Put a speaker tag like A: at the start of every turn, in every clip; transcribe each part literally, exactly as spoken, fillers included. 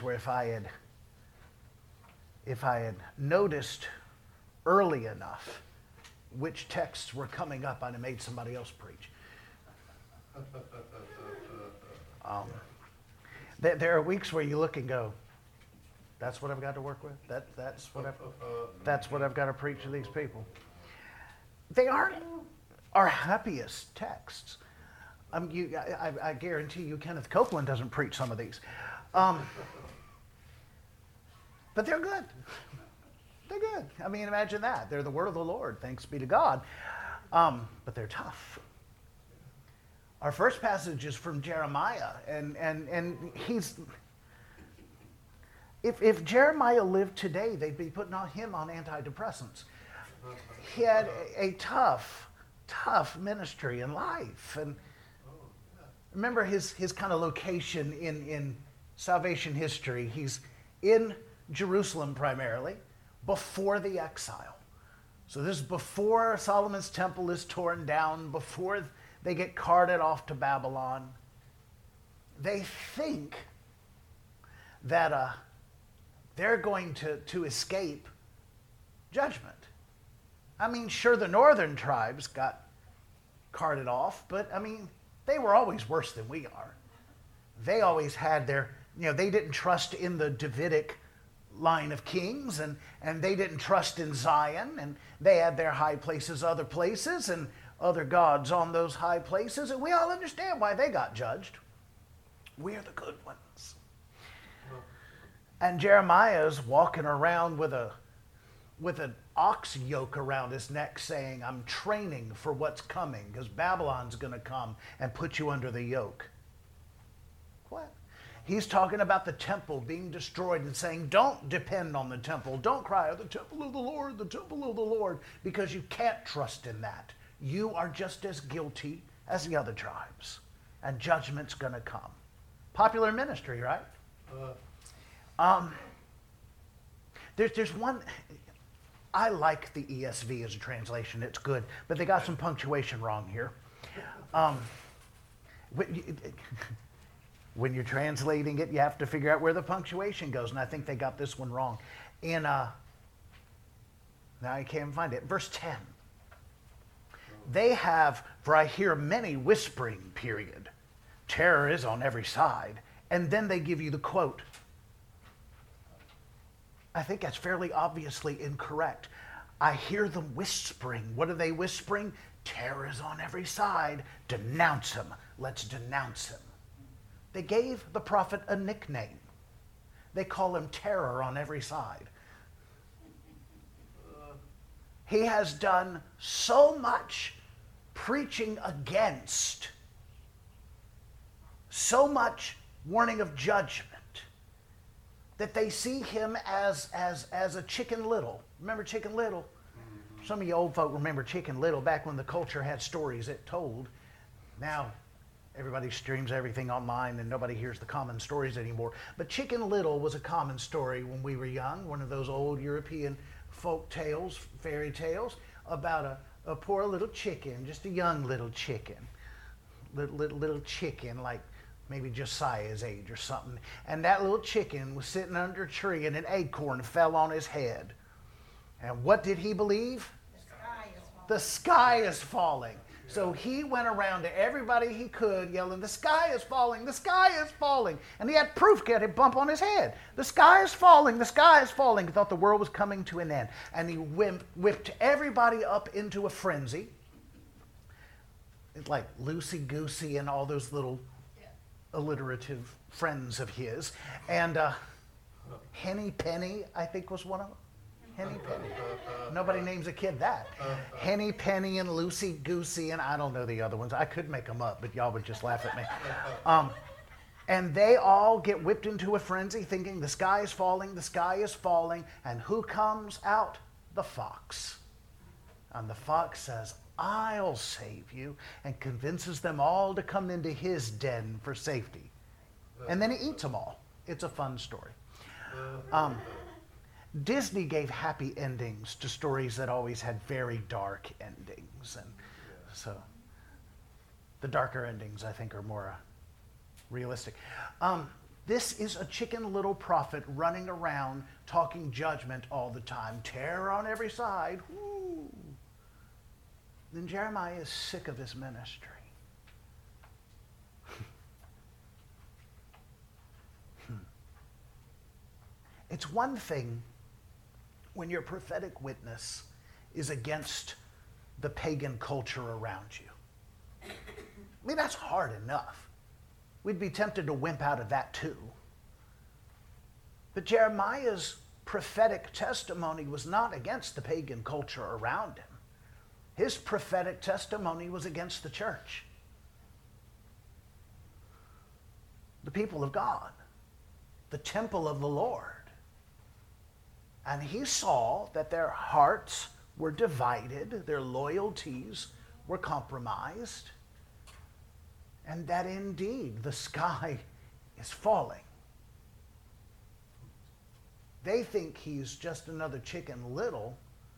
A: where if I had if I had noticed early enough which texts were coming up, I'd have made somebody else preach. Um, there, there are weeks where you look and go, "That's what I've got to work with. That that's what I've that's what I've got to preach to these people." They aren't our happiest texts. Um, you, I, I guarantee you, Kenneth Copeland doesn't preach some of these, um, but they're good. They're good. I mean, imagine that. They're the word of the Lord. Thanks be to God. Um, but they're tough. Our first passage is from Jeremiah, and and and he's. If if Jeremiah lived today, they'd be putting on him on antidepressants. He had a, a tough, tough ministry in life, and remember his his kind of location in in salvation history. He's in Jerusalem primarily, before the exile. So this is before Solomon's temple is torn down, before they get carted off to Babylon. They think that uh, they're going to, to escape judgment. I mean, sure, the northern tribes got carted off, but I mean, they were always worse than we are. They always had their, you know, they didn't trust in the Davidic line of kings, and, and they didn't trust in Zion, and they had their high places other places and other gods on those high places, and we all understand why they got judged. We're the good ones. And Jeremiah's walking around with a with an ox yoke around his neck saying, "I'm training for what's coming because Babylon's going to come and put you under the yoke." What? He's talking about the temple being destroyed and saying, don't depend on the temple. Don't cry, "The temple of the Lord, the temple of the Lord," because you can't trust in that. You are just as guilty as the other tribes, and judgment's going to come. Popular ministry, right? Uh. Um, there's, there's one, I like the E S V as a translation. It's good, but they got some punctuation wrong here. Um, when you're translating it, you have to figure out where the punctuation goes, and I think they got this one wrong. In, uh, now I can't find it, verse ten. They have, "For I hear many whispering," period. Terror is on every side. And then they give you the quote. I think that's fairly obviously incorrect. "I hear them whispering." What are they whispering? Terror is on every side. Denounce him. Let's denounce him. They gave the prophet a nickname. They call him Terror on every side. He has done so much preaching against, so much warning of judgment, that they see him as, as, as a Chicken Little. Remember Chicken Little? Mm-hmm. Some of you old folk remember Chicken Little back when the culture had stories it told. Now, everybody streams everything online and nobody hears the common stories anymore. But Chicken Little was a common story when we were young, one of those old European folk tales, fairy tales, about a, a poor little chicken, just a young little chicken. Little, little, little chicken, like maybe Josiah's age or something. And that little chicken was sitting under a tree and an acorn fell on his head. And what did he believe?
B: The sky is falling.
A: The sky is falling. So he went around to everybody he could yelling, "The sky is falling, the sky is falling." And he had proof, get a bump on his head. "The sky is falling, the sky is falling." He thought the world was coming to an end. And he whipped, whipped everybody up into a frenzy. It's like loosey-goosey and all those little alliterative friends of his. And uh, Henny Penny, I think, was one of them. Henny Penny. Nobody names a kid that. Henny Penny and Loosey Goosey, and I don't know the other ones. I could make them up, but y'all would just laugh at me. Um, and they all get whipped into a frenzy thinking the sky is falling, the sky is falling. And who comes out? The fox. And the fox says, "I'll save you," and convinces them all to come into his den for safety. And then he eats them all. It's a fun story. Um, Disney gave happy endings to stories that always had very dark endings. And so the darker endings, I think, are more uh, realistic. Um, This is a chicken little prophet running around talking judgment all the time. Terror on every side. Woo. Then Jeremiah is sick of his ministry. It's one thing when your prophetic witness is against the pagan culture around you. I mean, that's hard enough. We'd be tempted to wimp out of that too. But Jeremiah's prophetic testimony was not against the pagan culture around him. His prophetic testimony was against the church, the people of God, the temple of the Lord. And he saw that their hearts were divided, their loyalties were compromised, and that indeed the sky is falling. They think he's just another Chicken Little.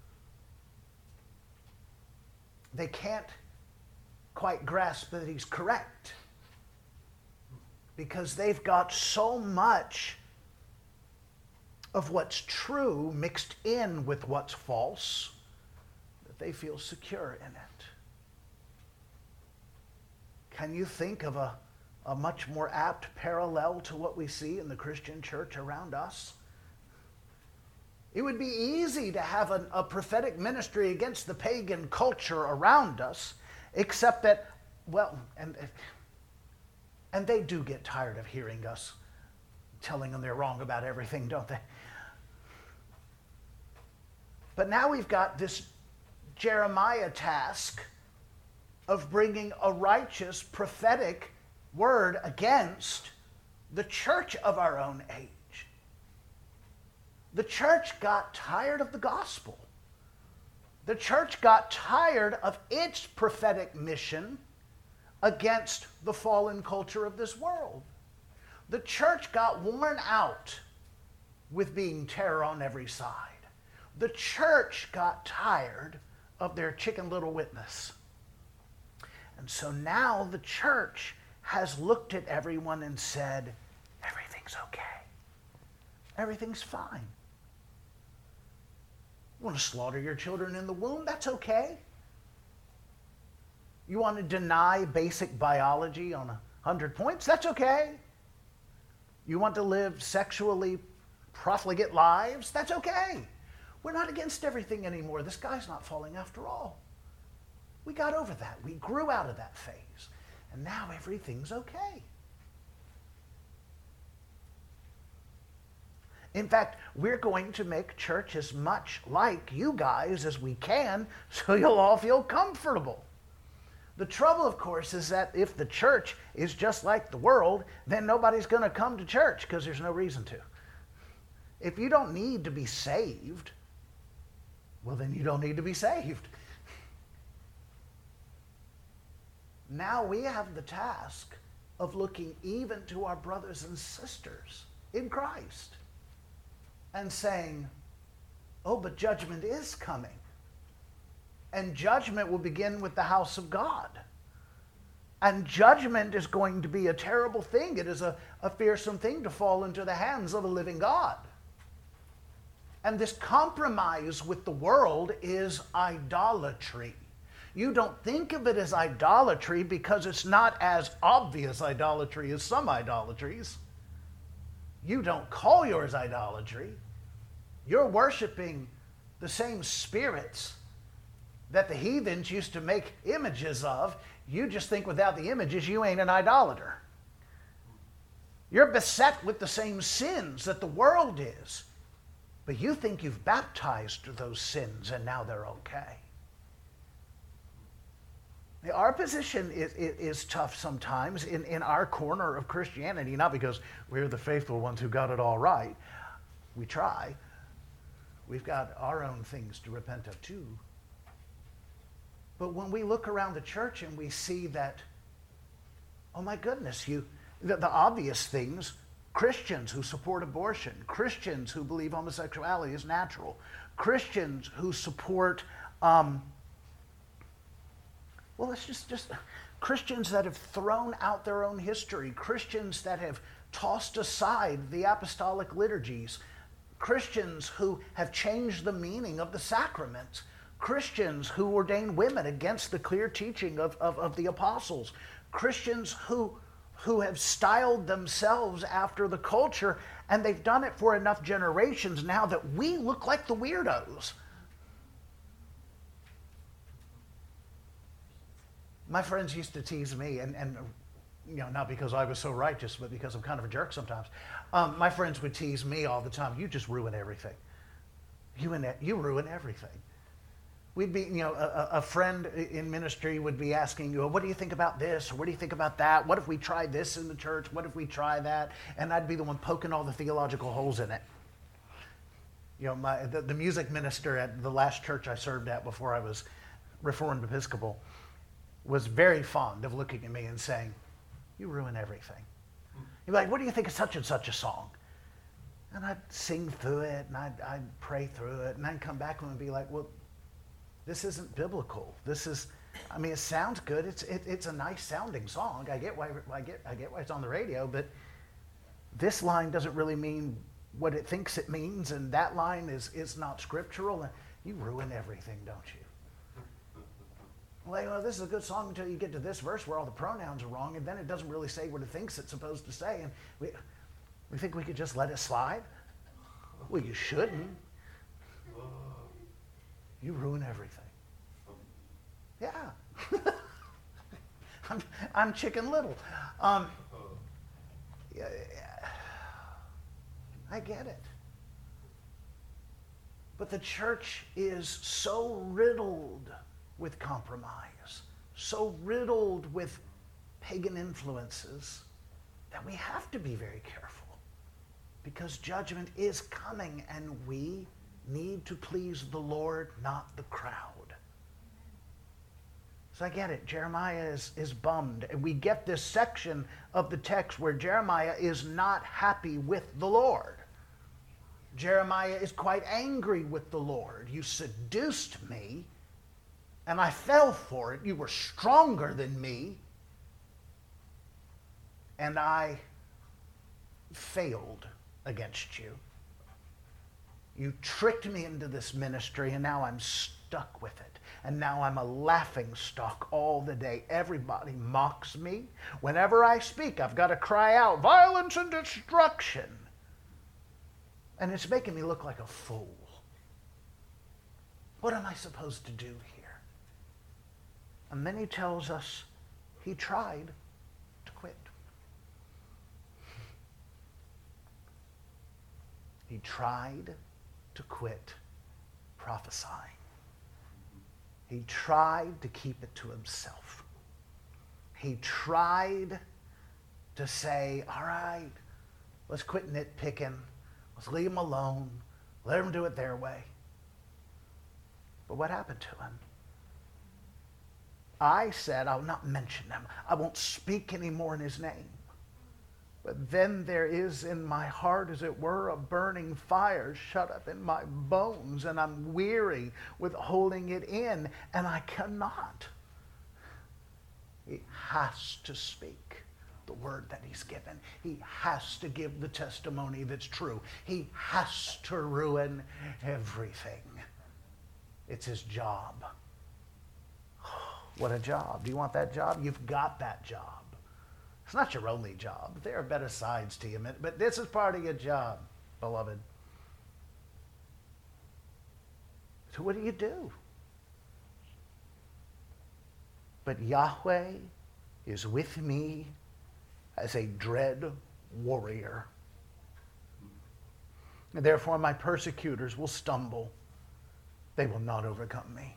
A: They can't quite grasp that he's correct because they've got so much of what's true mixed in with what's false that they feel secure in it. Can you think of a, a much more apt parallel to what we see in the Christian church around us? It would be easy to have an, a prophetic ministry against the pagan culture around us, except that, well, and, and they do get tired of hearing us telling them they're wrong about everything, don't they? But now we've got this Jeremiah task of bringing a righteous prophetic word against the church of our own age. The church got tired of the gospel. The church got tired of its prophetic mission against the fallen culture of this world. The church got worn out with being terror on every side. The church got tired of their Chicken Little witness. And so now the church has looked at everyone and said, everything's okay. Everything's fine. You want to slaughter your children in the womb? That's okay. You want to deny basic biology on a hundred points? That's okay. You want to live sexually profligate lives? That's okay. We're not against everything anymore. The sky's not falling after all. We got over that. We grew out of that phase. And now everything's okay. In fact, we're going to make church as much like you guys as we can so you'll all feel comfortable. The trouble, of course, is that if the church is just like the world, then nobody's going to come to church because there's no reason to. If you don't need to be saved, well, then you don't need to be saved. Now we have the task of looking even to our brothers and sisters in Christ and saying, oh, but judgment is coming. And judgment will begin with the house of God. And judgment is going to be a terrible thing. It is a, a fearsome thing to fall into the hands of a living God. And this compromise with the world is idolatry. You don't think of it as idolatry because it's not as obvious idolatry as some idolatries. You don't call yours idolatry. You're worshiping the same spirits that the heathens used to make images of. You just think without the images, you ain't an idolater. You're beset with the same sins that the world is. But you think you've baptized those sins and now they're okay. Our position is, is, is tough sometimes in, in our corner of Christianity, not because we're the faithful ones who got it all right. We try. We've got our own things to repent of too. But when we look around the church and we see that, oh my goodness, you the, the obvious things, Christians who support abortion, Christians who believe homosexuality is natural, Christians who support, um, well, it's just, just Christians that have thrown out their own history, Christians that have tossed aside the apostolic liturgies, Christians who have changed the meaning of the sacraments, Christians who ordain women against the clear teaching of, of, of the apostles, Christians who, who have styled themselves after the culture, and they've done it for enough generations now that we look like the weirdos. My friends used to tease me, and, and you know, not because I was so righteous, but because I'm kind of a jerk sometimes. Um, my friends would tease me all the time. You just ruin everything. You, and, you ruin everything. We'd be, you know, a, a friend in ministry would be asking you, what do you think about this? Or what do you think about that? What if we try this in the church? What if we try that? And I'd be the one poking all the theological holes in it. You know, my, the, the music minister at the last church I served at before I was Reformed Episcopal was very fond of looking at me and saying, you ruin everything. He'd be like, what do you think of such and such a song? And I'd sing through it, and I'd, I'd pray through it, and I'd come back and be like, well, this isn't biblical. This is, I mean, it sounds good. It's it, it's a nice sounding song. I get why I get I get why it's on the radio, but this line doesn't really mean what it thinks it means, and that line is is not scriptural. And you ruin everything, don't you? Like, well, this is a good song until you get to this verse where all the pronouns are wrong, and then it doesn't really say what it thinks it's supposed to say, and we we think we could just let it slide. Well, you shouldn't. You ruin everything. Yeah. I'm, I'm Chicken Little. Um, yeah, yeah. I get it. But the church is so riddled with compromise, so riddled with pagan influences, that we have to be very careful, because judgment is coming, and we need to please the Lord, not the crowd. So I get it. Jeremiah is, is bummed. And we get this section of the text where Jeremiah is not happy with the Lord. Jeremiah is quite angry with the Lord. You seduced me, and I fell for it. You were stronger than me, and I failed against you. You tricked me into this ministry, and now I'm stuck with it. And now I'm a laughing stock all the day. Everybody mocks me. Whenever I speak, I've got to cry out, violence and destruction. And it's making me look like a fool. What am I supposed to do here? And then he tells us he tried to quit. He tried to quit prophesying. He tried to keep it to himself. He tried to say, all right, let's quit nitpicking. Let's leave them alone. Let them do it their way. But what happened to him? I said, I'll not mention him. I won't speak anymore in his name. But then there is in my heart, as it were, a burning fire shut up in my bones, and I'm weary with holding it in, and I cannot. He has to speak the word that he's given. He has to give the testimony that's true. He has to ruin everything. It's his job. What a job. Do you want that job? You've got that job. It's not your only job. There are better sides to you, but this is part of your job, beloved. So what do you do? But Yahweh is with me as a dread warrior. And therefore my persecutors will stumble. They will not overcome me.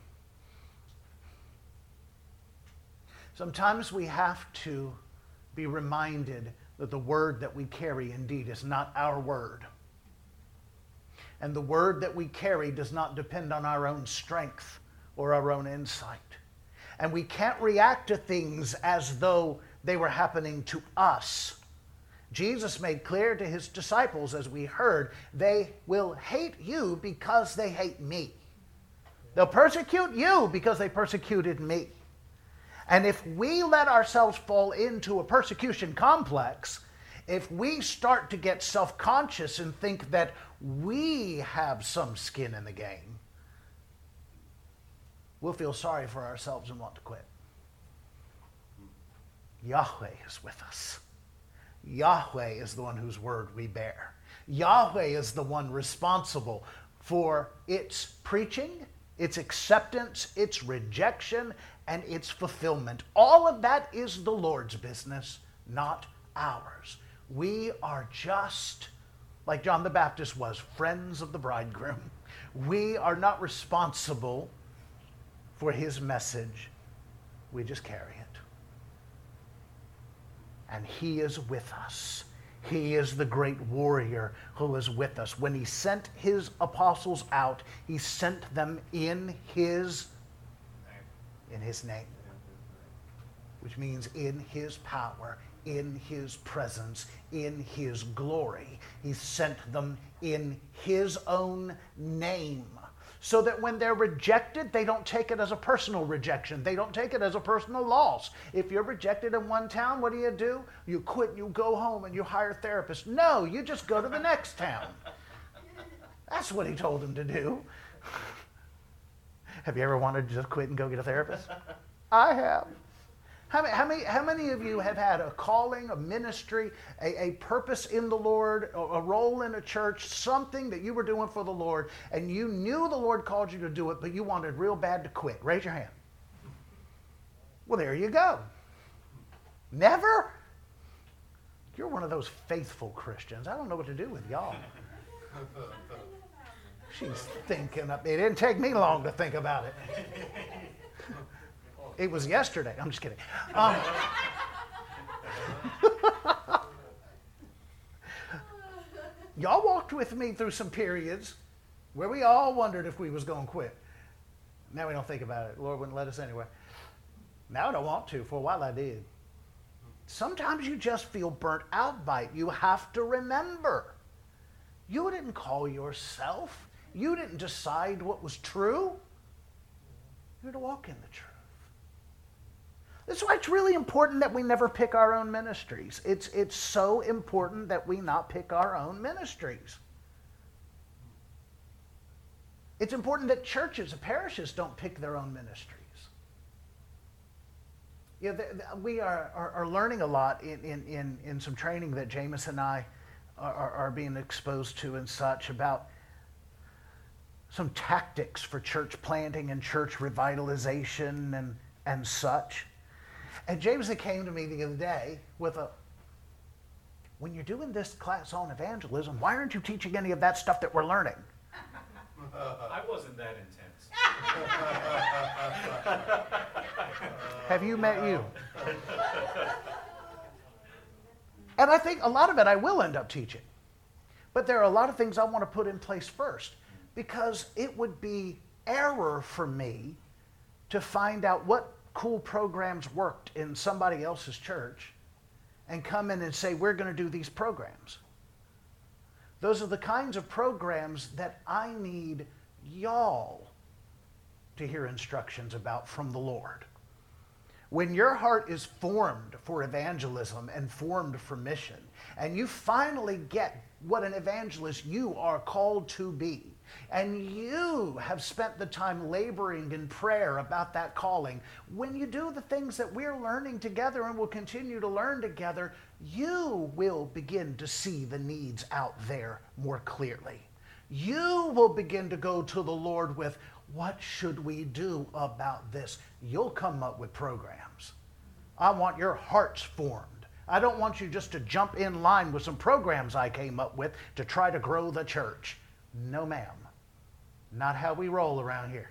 A: Sometimes we have to be reminded that the word that we carry indeed is not our word. And the word that we carry does not depend on our own strength or our own insight. And we can't react to things as though they were happening to us. Jesus made clear to his disciples, as we heard, they will hate you because they hate me. They'll persecute you because they persecuted me. And if we let ourselves fall into a persecution complex, If we start to get self-conscious and think that we have some skin in the game, we'll feel sorry for ourselves and want to quit. Yahweh is with us. Yahweh is the one whose word we bear. Yahweh is the one responsible for its preaching, its acceptance, its rejection, and its fulfillment. All of that is the Lord's business, not ours. We are just, like John the Baptist was, friends of the bridegroom. We are not responsible for his message. We just carry it. And he is with us. He is the great warrior who is with us. When he sent his apostles out, he sent them in his, in his name, which means in his power, in his presence, in his glory. He sent them in his own name, so that when they're rejected, they don't take it as a personal rejection. They don't take it as a personal loss. If you're rejected in one town, what do you do? You quit, you go home, and you hire therapists. No, you just go to the next town. That's what he told them to do. Have you ever wanted to just quit and go get a therapist? I have. How many, how many, how many of you have had a calling, a ministry, a, a purpose in the Lord, a, a role in a church, something that you were doing for the Lord, and you knew the Lord called you to do it, but you wanted real bad to quit? Raise your hand. Well, there you go. Never? You're one of those faithful Christians. I don't know what to do with y'all. She's thinking up. It didn't take me long to think about it. It was yesterday. I'm just kidding. Um, y'all walked with me through some periods where we all wondered if we was going to quit. Now we don't think about it. The Lord wouldn't let us anyway. Now I don't want to. For a while I did. Sometimes you just feel burnt out by it. You have to remember. You didn't call yourself. You didn't decide what was true. You're to walk in the truth. That's why it's really important that we never pick our own ministries. It's, it's so important that we not pick our own ministries. It's important that churches and parishes don't pick their own ministries. You know, the, the, we are, are, are learning a lot in, in, in, in some training that Jameis and I are, are, are being exposed to and such about some tactics for church planting and church revitalization and, and such. And James came to me the other day with a, when you're doing this class on evangelism, why aren't you teaching any of that stuff that we're learning?
B: I wasn't that intense.
A: Have you met you? And I think a lot of it I will end up teaching. But there are a lot of things I want to put in place first, because it would be error for me to find out what cool programs worked in somebody else's church and come in and say, we're going to do these programs. Those are the kinds of programs that I need y'all to hear instructions about from the Lord. When your heart is formed for evangelism and formed for mission, and you finally get what an evangelist you are called to be, and you have spent the time laboring in prayer about that calling, when you do the things that we're learning together and will continue to learn together, you will begin to see the needs out there more clearly. You will begin to go to the Lord with, what should we do about this? You'll come up with programs. I want your hearts formed. I don't want you just to jump in line with some programs I came up with to try to grow the church. No, ma'am. Not how we roll around here.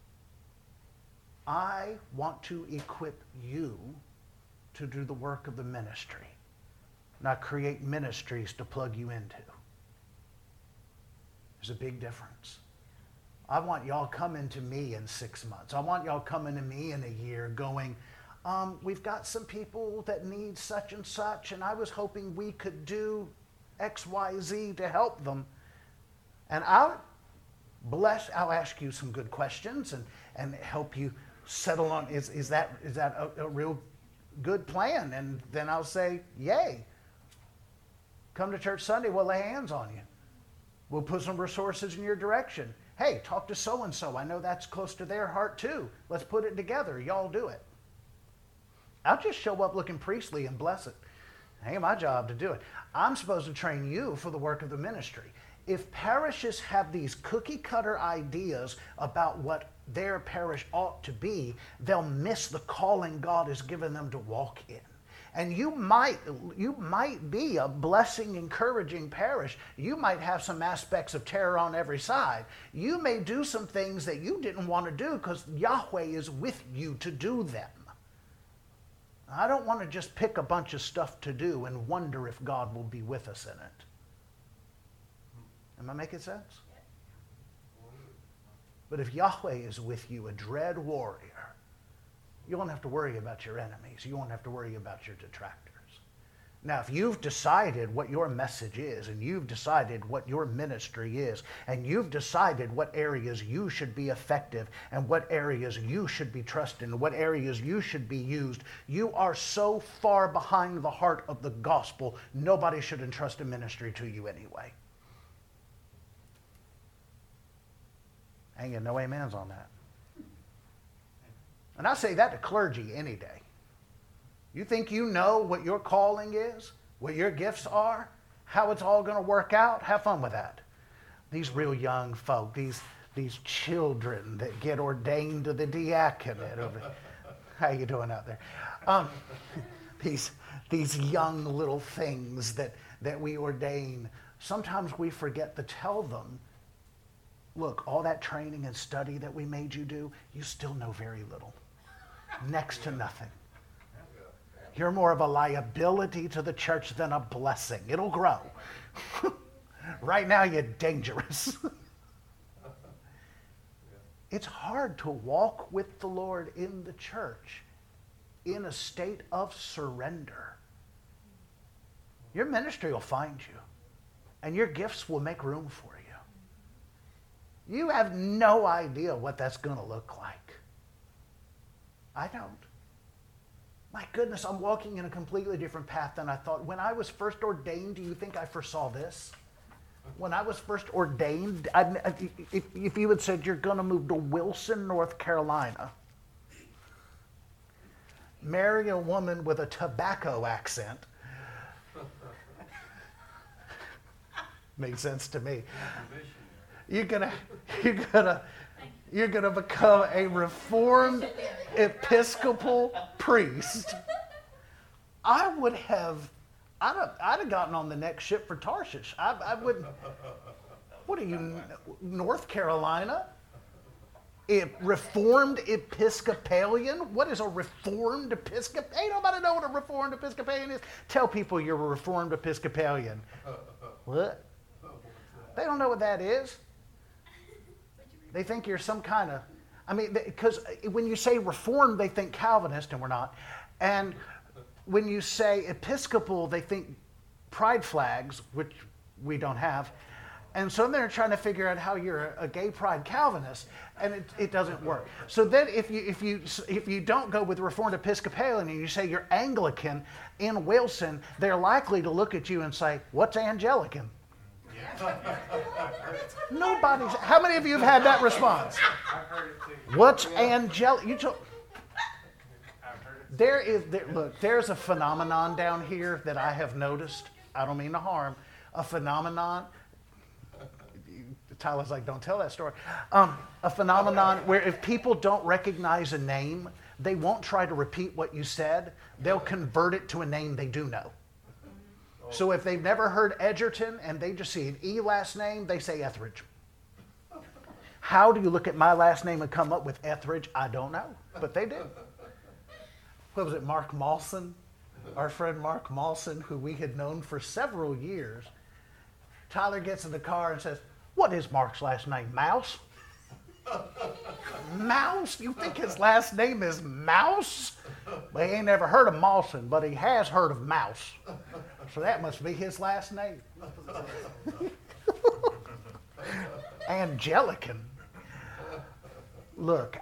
A: I want to equip you to do the work of the ministry, not create ministries to plug you into. There's a big difference. I want y'all coming to me in six months. I want y'all coming to me in a year going, um, we've got some people that need such and such, and I was hoping we could do X, Y, Z to help them. And I'll bless, I'll ask you some good questions and, and help you settle on, is, is that, is that a, a real good plan? And then I'll say, yay. Come to church Sunday, we'll lay hands on you. We'll put some resources in your direction. Hey, talk to so-and-so. I know that's close to their heart too. Let's put it together. Y'all do it. I'll just show up looking priestly and bless it. It ain't my job to do it. I'm supposed to train you for the work of the ministry. If parishes have these cookie cutter ideas about what their parish ought to be, they'll miss the calling God has given them to walk in. And you might, you might be a blessing, encouraging parish. You might have some aspects of terror on every side. You may do some things that you didn't want to do because Yahweh is with you to do them. I don't want to just pick a bunch of stuff to do and wonder if God will be with us in it. Am I making sense? But if Yahweh is with you, a dread warrior, you won't have to worry about your enemies. You won't have to worry about your detractors. Now, if you've decided what your message is, and you've decided what your ministry is, and you've decided what areas you should be effective, and what areas you should be trusted, and what areas you should be used, you are so far behind the heart of the gospel, nobody should entrust a ministry to you anyway. I ain't getting no amens on that. And I say that to clergy any day. You think you know what your calling is, what your gifts are, how it's all going to work out? Have fun with that. These real young folk, these, these children that get ordained to the diaconate. Over, how you doing out there? Um, these, these young little things that, that we ordain, sometimes we forget to tell them, look, all that training and study that we made you do, you still know very little. Next to nothing. You're more of a liability to the church than a blessing. It'll grow. Right now, you're dangerous. It's hard to walk with the Lord in the church in a state of surrender. Your ministry will find you, and your gifts will make room for you. You have no idea what that's going to look like. I don't. My goodness, I'm walking in a completely different path than I thought. When I was first ordained, do you think I foresaw this? When I was first ordained, I, if, if you had said you're going to move to Wilson, North Carolina, marry a woman with a tobacco accent, makes sense to me. You're gonna, you're gonna, you're gonna become a Reformed Episcopal priest. I would have, I'd have, I'd have gotten on the next ship for Tarshish. I, I would. What are you, North Carolina? A Reformed Episcopalian? What is a Reformed Episcopalian? Ain't nobody know what a Reformed Episcopalian is. Tell people you're a Reformed Episcopalian. What? They don't know what that is. They think you're some kind of, I mean, because when you say Reformed, they think Calvinist, and we're not. And when you say Episcopal, they think pride flags, which we don't have. And so they're trying to figure out how you're a, a gay pride Calvinist, and it, it doesn't work. So then if you, if, you, if you don't go with Reformed Episcopalian and you say you're Anglican in Wilson, they're likely to look at you and say, what's Anglican? Nobody's. How many of you have had that response? What's angelic? You told. There is. There, look, there's a phenomenon down here that I have noticed. I don't mean to harm. A phenomenon. Tyler's like, don't tell that story. Um, a phenomenon where if people don't recognize a name, they won't try to repeat what you said. They'll convert it to a name they do know. So if they've never heard Edgerton and they just see an E last name, they say Etheridge. How do you look at my last name and come up with Etheridge? I don't know, but they do. What was it, Mark Mawson? Our friend Mark Mawson, who we had known for several years. Tyler gets in the car and says, what is Mark's last name, Mouse? Mouse? You think his last name is Mouse? Well, he ain't never heard of Mawson, but he has heard of Mouse. So that must be his last name. Anglican. Look,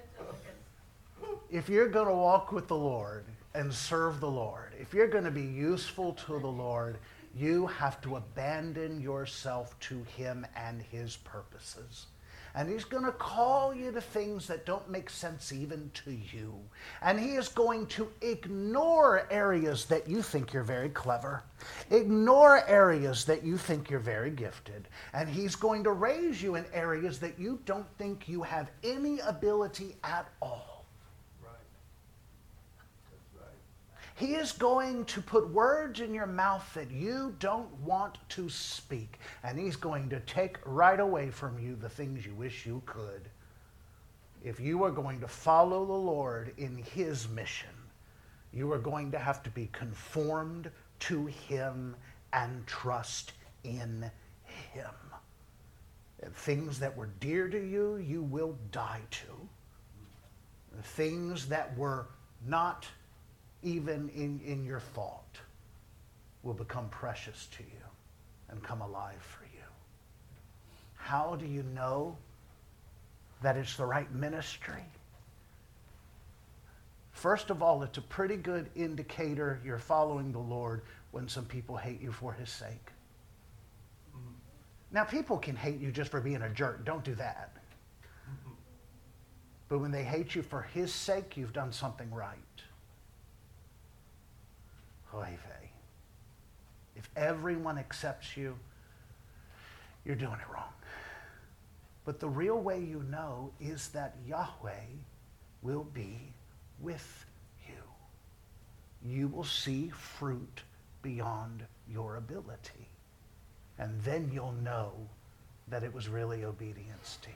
A: if you're going to walk with the Lord and serve the Lord, if you're going to be useful to the Lord, You have to abandon yourself to him and his purposes. And he's going to call you to things that don't make sense even to you. And he is going to ignore areas that you think you're very clever, ignore areas that you think you're very gifted. And he's going to raise you in areas that you don't think you have any ability at all. He is going to put words in your mouth that you don't want to speak. And he's going to take right away from you the things you wish you could. If you are going to follow the Lord in his mission, you are going to have to be conformed to him and trust in him. And things that were dear to you, you will die to. The things that were not even in, in your thought, will become precious to you and come alive for you. How do you know that it's the right ministry? First of all, it's a pretty good indicator you're following the Lord when some people hate you for his sake. Mm-hmm. Now, people can hate you just for being a jerk. Don't do that. Mm-hmm. But when they hate you for his sake, you've done something right. Oy vey. If everyone accepts you, you're doing it wrong. But the real way you know is that Yahweh will be with you. You will see fruit beyond your ability. And then you'll know that it was really obedience to him.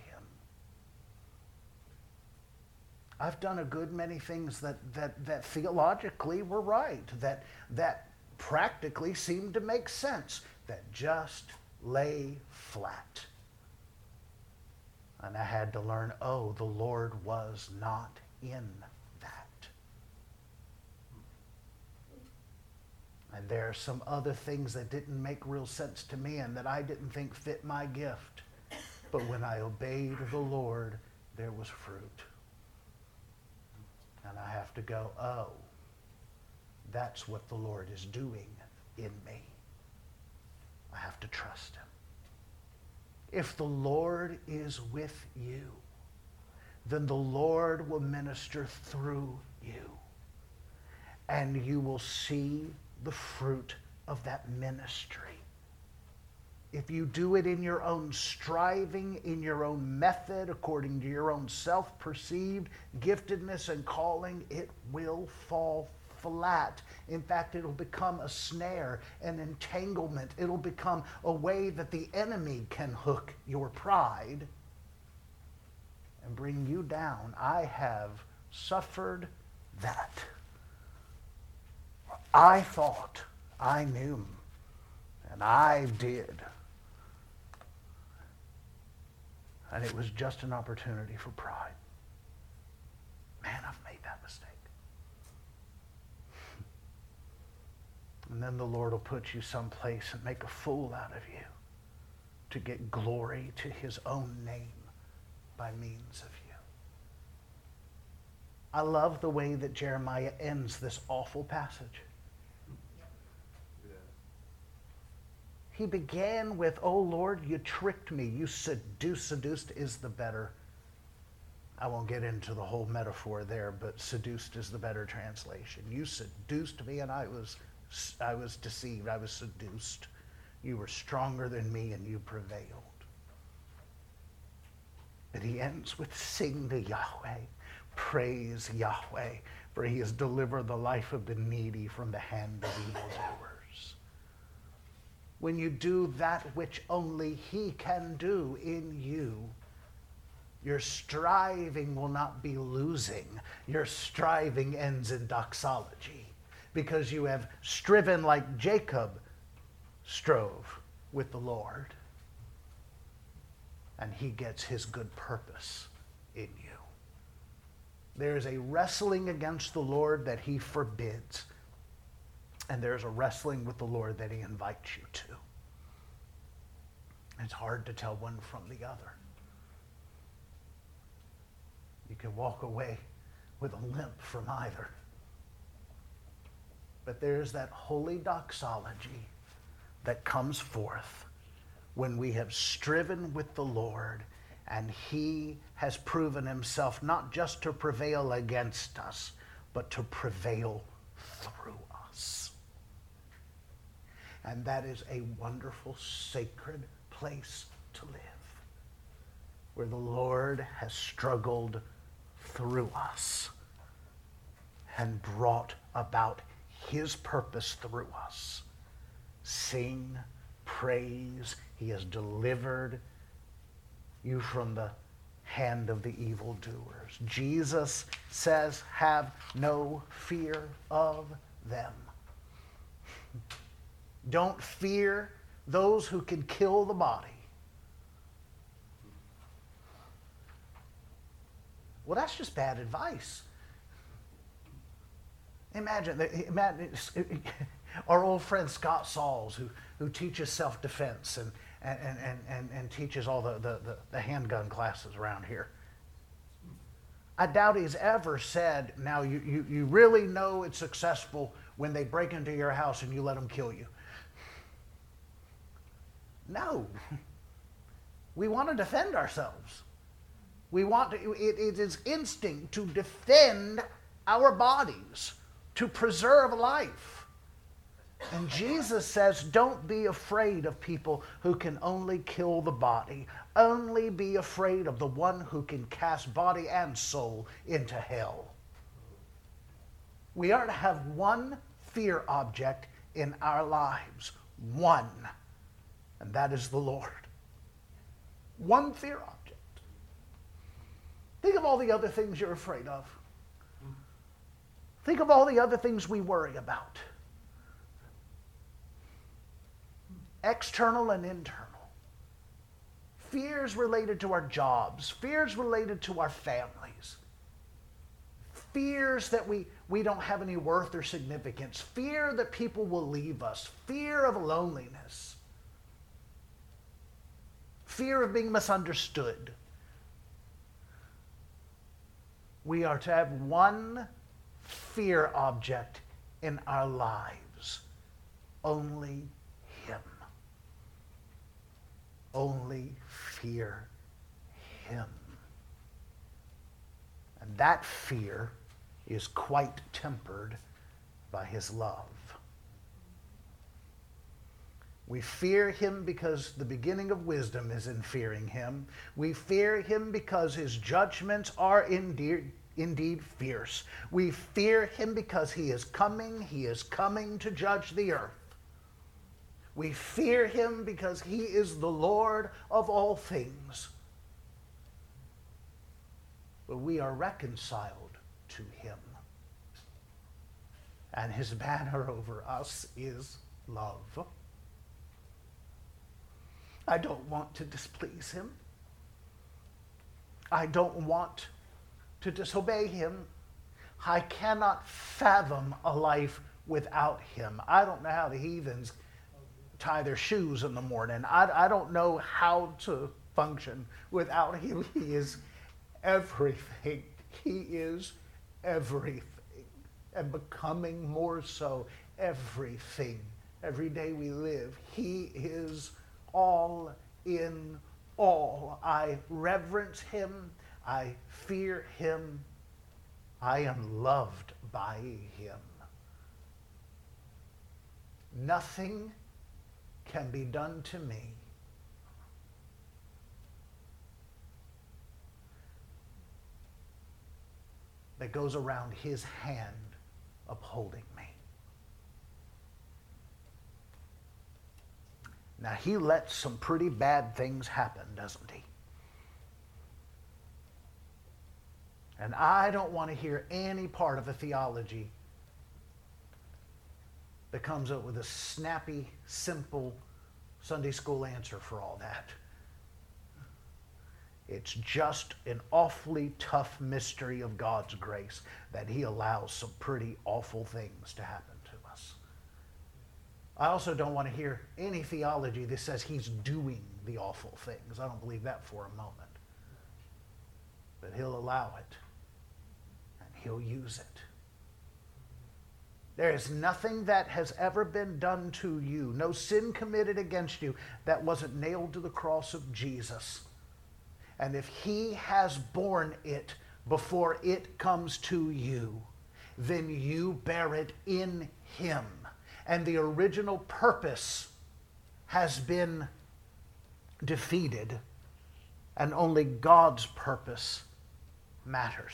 A: I've done a good many things that, that, that theologically were right, that, that practically seemed to make sense, that just lay flat. And I had to learn, oh, the Lord was not in that. And there are some other things that didn't make real sense to me and that I didn't think fit my gift. But when I obeyed the Lord, there was fruit. And I have to go, oh, that's what the Lord is doing in me. I have to trust him. If the Lord is with you, then the Lord will minister through you. And you will see the fruit of that ministry. If you do it in your own striving, in your own method, according to your own self-perceived giftedness and calling, it will fall flat. In fact, it'll become a snare, an entanglement. It'll become a way that the enemy can hook your pride and bring you down. I have suffered that. I thought I knew, and I did. And it was just an opportunity for pride. Man, I've made that mistake. And then the Lord will put you someplace and make a fool out of you to get glory to his own name by means of you. I love the way that Jeremiah ends this awful passage. He began with, oh Lord, you tricked me. You seduced. Seduced is the better. I won't get into the whole metaphor there, but seduced is the better translation. You seduced me and I was, I was deceived. I was seduced. You were stronger than me and you prevailed. But he ends with, sing to Yahweh. Praise Yahweh, for he has delivered the life of the needy from the hand of evildoers. When you do that which only he can do in you, your striving will not be losing. Your striving ends in doxology because you have striven like Jacob strove with the Lord. And he gets his good purpose in you. There is a wrestling against the Lord that he forbids. And there's a wrestling with the Lord that he invites you to. It's hard to tell one from the other. You can walk away with a limp from either. But there's that holy doxology that comes forth when we have striven with the Lord and he has proven himself not just to prevail against us, but to prevail through us. And that is a wonderful, sacred place to live, where the Lord has struggled through us and brought about his purpose through us. Sing, praise, he has delivered you from the hand of the evildoers. Jesus says, have no fear of them. Don't fear those who can kill the body. Well, that's just bad advice. Imagine, imagine our old friend Scott Sauls, who, who teaches self-defense and, and, and, and, and teaches all the, the, the, the handgun classes around here. I doubt he's ever said, now you, you, you really know it's successful when they break into your house and you let them kill you. No. We want to defend ourselves. We want to, it, it is instinct to defend our bodies, to preserve life. And Jesus says, don't be afraid of people who can only kill the body. Only be afraid of the one who can cast body and soul into hell. We are to have one fear object in our lives. One. And that is the Lord. One fear object. Think of all the other things you're afraid of. Think of all the other things we worry about. External and internal. Fears related to our jobs. Fears related to our families. Fears that we, we don't have any worth or significance. Fear that people will leave us. Fear of loneliness. Fear of being misunderstood. We are to have one fear object in our lives. Only him. Only fear him. And that fear is quite tempered by his love. We fear him because the beginning of wisdom is in fearing him. We fear him because his judgments are indeed, indeed fierce. We fear him because he is coming. He is coming to judge the earth. We fear him because he is the Lord of all things. But we are reconciled to him. And his banner over us is love. I don't want to displease him. I don't want to disobey him. I cannot fathom a life without him. I don't know how the heathens tie their shoes in the morning. I, I don't know how to function without him. He is everything. He is everything. And becoming more so everything. Every day we live, he is all in all. I reverence him. I fear him. I am loved by him. Nothing can be done to me that goes around his hand upholding me. Now, he lets some pretty bad things happen, doesn't he? And I don't want to hear any part of a theology that comes up with a snappy, simple Sunday school answer for all that. It's just an awfully tough mystery of God's grace that he allows some pretty awful things to happen to us. I also don't want to hear any theology that says he's doing the awful things. I don't believe that for a moment. But he'll allow it, and he'll use it. There is nothing that has ever been done to you, no sin committed against you, that wasn't nailed to the cross of Jesus. And if he has borne it before it comes to you, then you bear it in him. And the original purpose has been defeated, and only God's purpose matters.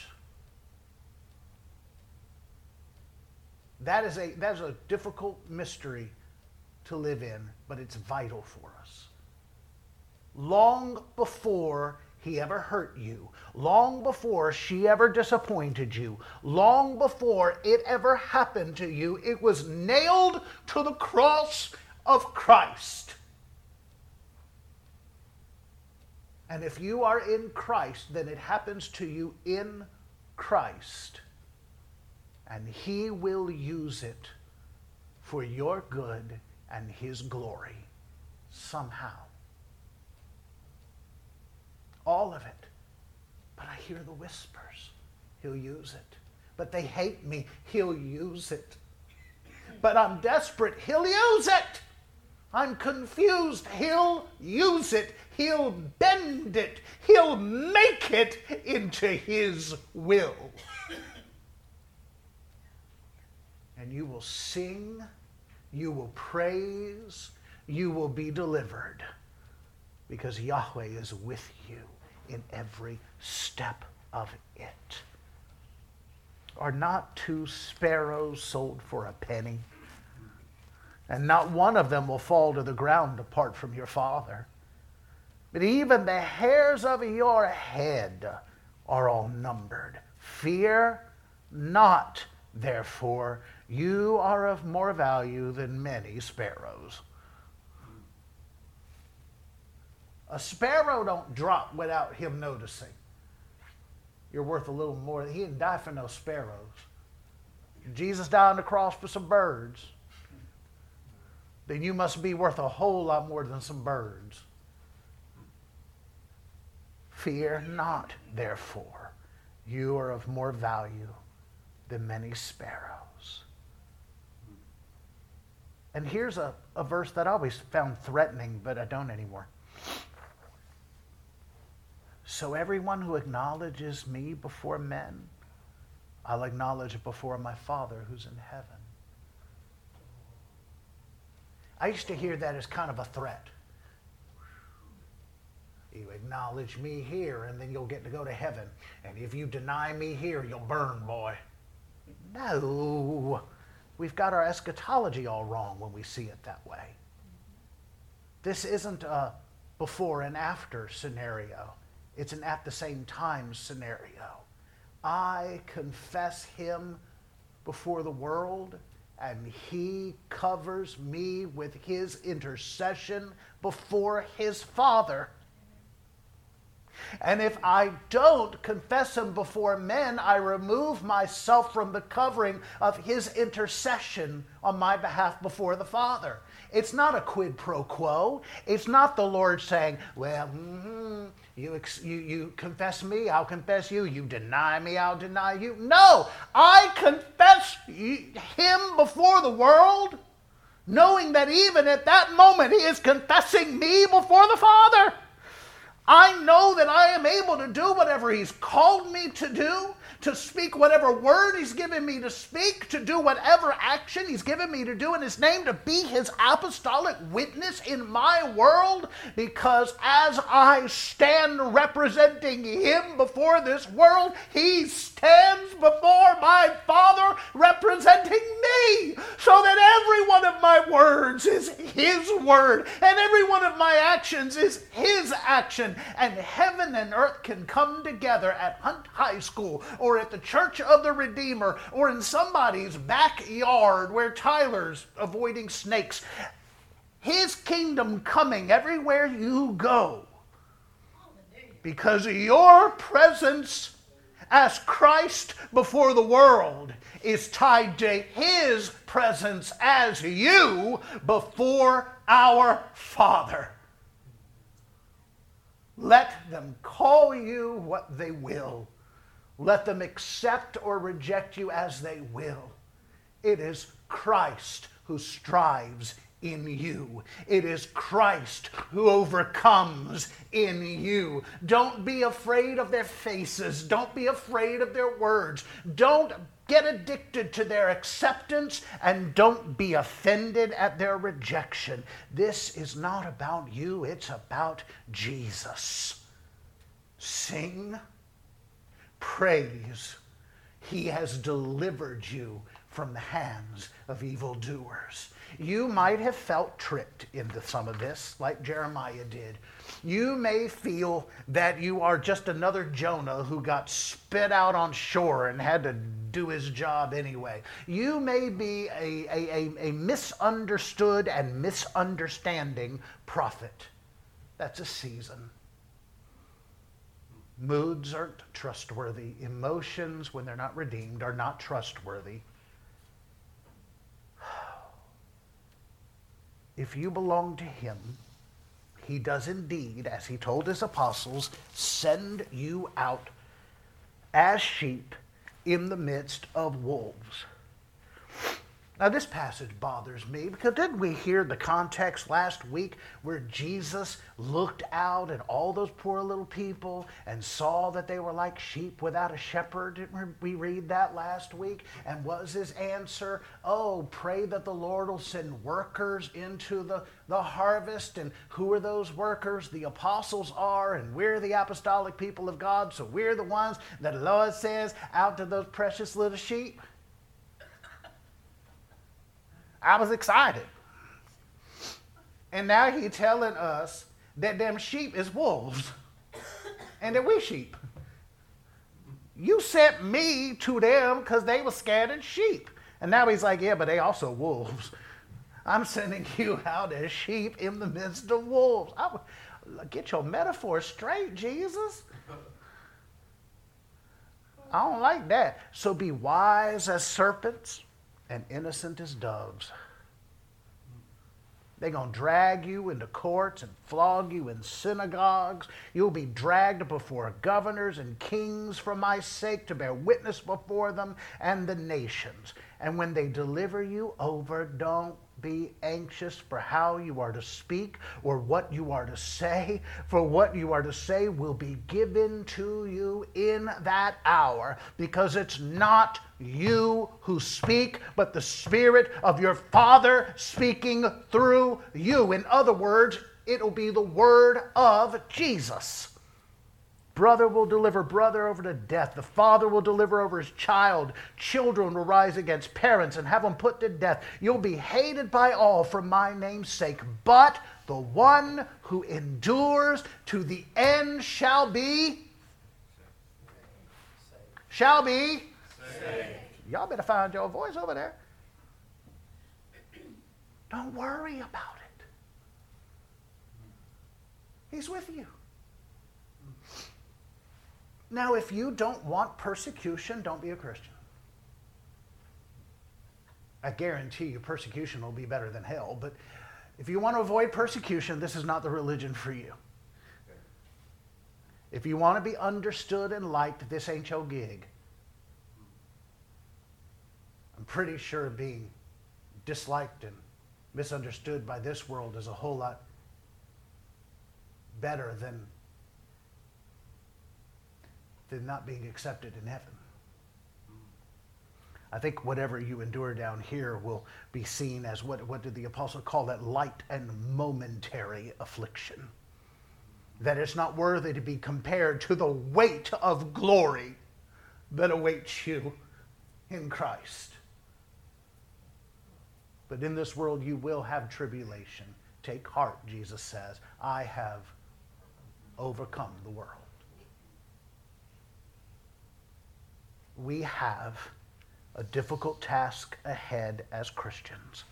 A: That is a that is a difficult mystery to live in, but it's vital for us. Long before he ever hurt you, long before she ever disappointed you, long before it ever happened to you, it was nailed to the cross of Christ. And if you are in Christ, then it happens to you in Christ. And he will use it for your good and his glory somehow. All of it. But I hear the whispers. He'll use it. But they hate me. He'll use it. But I'm desperate. He'll use it. I'm confused. He'll use it. He'll bend it. He'll make it into his will. And you will sing, you will praise, you will be delivered, because Yahweh is with you in every step of it. Are not two sparrows sold for a penny? And not one of them will fall to the ground apart from your Father. But even the hairs of your head are all numbered. Fear not, therefore, you are of more value than many sparrows. A sparrow don't drop without him noticing. You're worth a little more. He didn't die for no sparrows. Jesus died on the cross for some birds. Then you must be worth a whole lot more than some birds. Fear not, therefore. You are of more value than many sparrows. And here's a, a verse that I always found threatening, but I don't anymore. So everyone who acknowledges me before men, I'll acknowledge it before my Father who's in heaven. I used to hear that as kind of a threat. You acknowledge me here, and then you'll get to go to heaven. And if you deny me here, you'll burn, boy. No. We've got our eschatology all wrong when we see it that way. This isn't a before and after scenario. It's an at the same time scenario. I confess him before the world, and he covers me with his intercession before his Father. And if I don't confess him before men, I remove myself from the covering of his intercession on my behalf before the Father. It's not a quid pro quo. It's not the Lord saying, well, mm-hmm, you, ex- you, you confess me, I'll confess you. You deny me, I'll deny you. No, I confess him before the world, knowing that even at that moment he is confessing me before the Father. I know that I am able to do whatever he's called me to do, to speak whatever word he's given me to speak, to do whatever action he's given me to do in his name, to be his apostolic witness in my world, because as I stand representing him before this world, he stands before my Father representing me, so that every one of my words is his word, and every one of my actions is his action, and heaven and earth can come together at Hunt High School, or at the Church of the Redeemer, or in somebody's backyard where Tyler's avoiding snakes. His kingdom coming everywhere you go, because your presence as Christ before the world is tied to his presence as you before our Father. Let them call you what they will. Let them accept or reject you as they will. It is Christ who strives in you. It is Christ who overcomes in you. Don't be afraid of their faces. Don't be afraid of their words. Don't get addicted to their acceptance, and don't be offended at their rejection. This is not about you. It's about Jesus. Sing, praise. He has delivered you from the hands of evildoers. You might have felt tricked into some of this, like Jeremiah did. You may feel that you are just another Jonah who got spit out on shore and had to do his job anyway. You may be a, a, a, a misunderstood and misunderstanding prophet. That's a season. Moods aren't trustworthy. Emotions, when they're not redeemed, are not trustworthy. If you belong to him, he does indeed, as he told his apostles, send you out as sheep in the midst of wolves. Now this passage bothers me because didn't we hear the context last week where Jesus looked out at all those poor little people and saw that they were like sheep without a shepherd? Didn't we read that last week? And was his answer, oh, pray that the Lord will send workers into the, the harvest. And who are those workers? The apostles are, and we're the apostolic people of God, so we're the ones that the Lord says out to those precious little sheep. I was excited. And now he's telling us that them sheep is wolves and that we sheep. You sent me to them because they were scattered sheep. And now he's like, yeah, but they also wolves. I'm sending you out as sheep in the midst of wolves. I, get your metaphor straight, Jesus. I don't like that. So be wise as serpents and innocent as doves. They're going to drag you into courts and flog you in synagogues. You'll be dragged before governors and kings for my sake to bear witness before them and the nations. And when they deliver you over, don't be anxious for how you are to speak or what you are to say, for what you are to say will be given to you in that hour, because it's not you who speak, but the Spirit of your Father speaking through you. In other words, it'll be the word of Jesus. Brother will deliver brother over to death. The father will deliver over his child. Children will rise against parents and have them put to death. You'll be hated by all for my name's sake, but the one who endures to the end shall be, shall be, saved. Y'all better find your voice over there. Don't worry about it. He's with you. Now, if you don't want persecution, don't be a Christian. I guarantee you persecution will be better than hell, but if you want to avoid persecution, this is not the religion for you. If you want to be understood and liked, this ain't your gig. I'm pretty sure being disliked and misunderstood by this world is a whole lot better than than not being accepted in heaven. I think whatever you endure down here will be seen as, what, what did the apostle call that? Light and momentary affliction. That it's not worthy to be compared to the weight of glory that awaits you in Christ. But in this world you will have tribulation. Take heart, Jesus says. I have overcome the world. We have a difficult task ahead as Christians.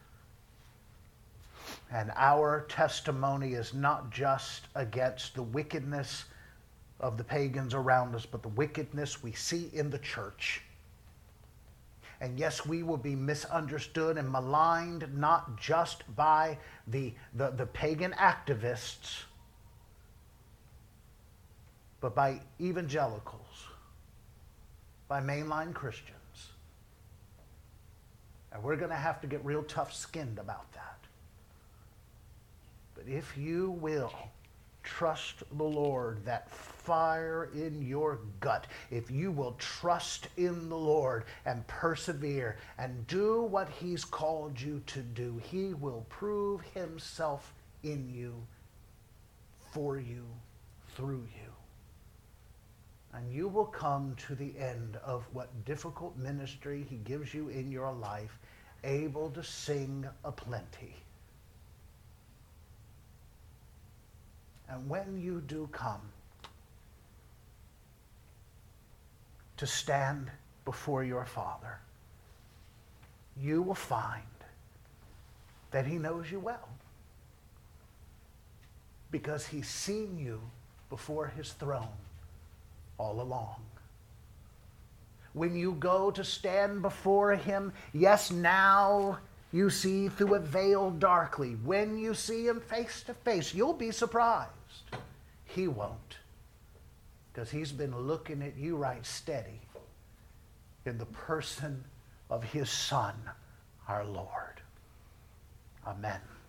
A: And our testimony is not just against the wickedness of the pagans around us, but the wickedness we see in the church. And yes, we will be misunderstood and maligned not just by the, the, the pagan activists, but by evangelicals, by mainline Christians. And we're going to have to get real tough-skinned about that. But if you will trust the Lord, that fire in your gut, if you will trust in the Lord and persevere and do what he's called you to do, he will prove himself in you, for you, through you. And you will come to the end of what difficult ministry he gives you in your life, able to sing aplenty. And when you do come to stand before your Father, you will find that he knows you well, because he's seen you before his throne all along. When you go to stand before him, yes, now you see through a veil darkly. When you see him face to face, you'll be surprised. He won't, because he's been looking at you right steady in the person of his Son, our Lord. Amen.